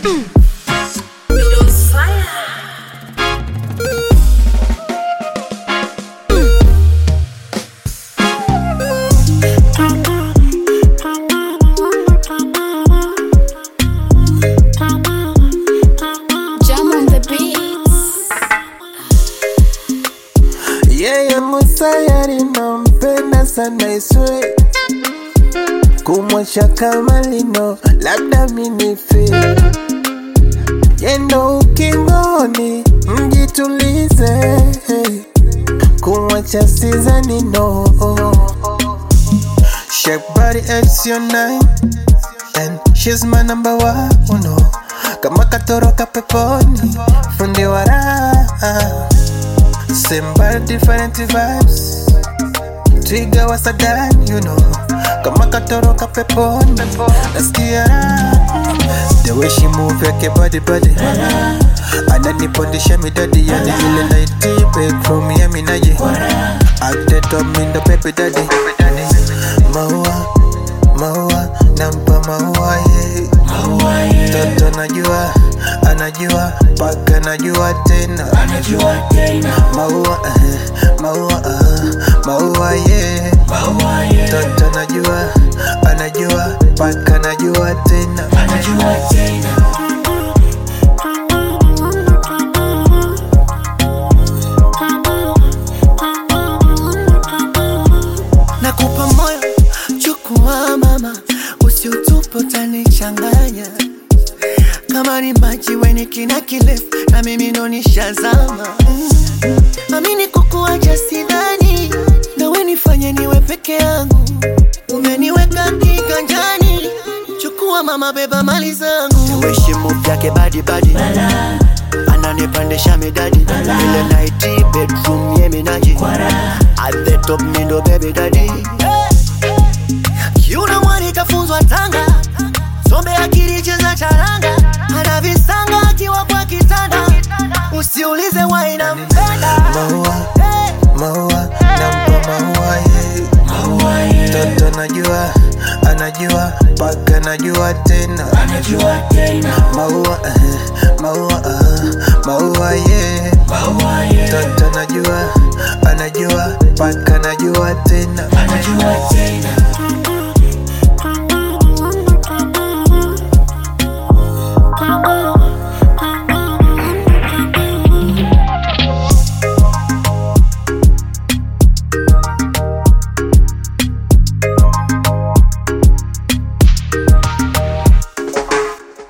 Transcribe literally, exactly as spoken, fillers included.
Yeye musayari nampenda sana iswe kumwasha kama lino labda minife. Yendo ukingoni mjitulize kumwacha sizani no. Shake body it's your nine and she's my number one uno. Kama katoroka peponi fundi wara. Same but different vibes. Twiga wa Sadan, you know. Kama katoroka peponi. Let's get it. The way she move yake body body. Ananipondisha midadi yani ile nighty back from Miami na ye. At the top in the baby daddy. Maua, maua, nampa maua ye. Toto najua, anajua, paka najua tena. Maua, uh, maua, uh, maua ye. Toto najua, anajua, paka najua tena. Nakupa moyo, chukua mama, usiutupe utanichanganya. Kama ni maji weni kina kirefu na mimi ndo nishazama. mm. Amini kukuacha sidhani, na we nifanye niwe peke yangu. Umeniweka kiganjani, chukua mama beba mali zangu. Uishi move yake badi badi, ananipandisha midadi. Ile nighty bedroom ye minaji, at the top mindo baby daddy. Kiuna mwani kafunzwa Tanga, sombe akili cheza charanga. Hana visanga akiwa kwa kitanda, usiulize why nampenda. Maua, maua, nampa maua ye. Toto najua, anajua, paka najua tena. Maua, uh, maua, uh, maua ye. Toto najua, anajua, paka najua tena.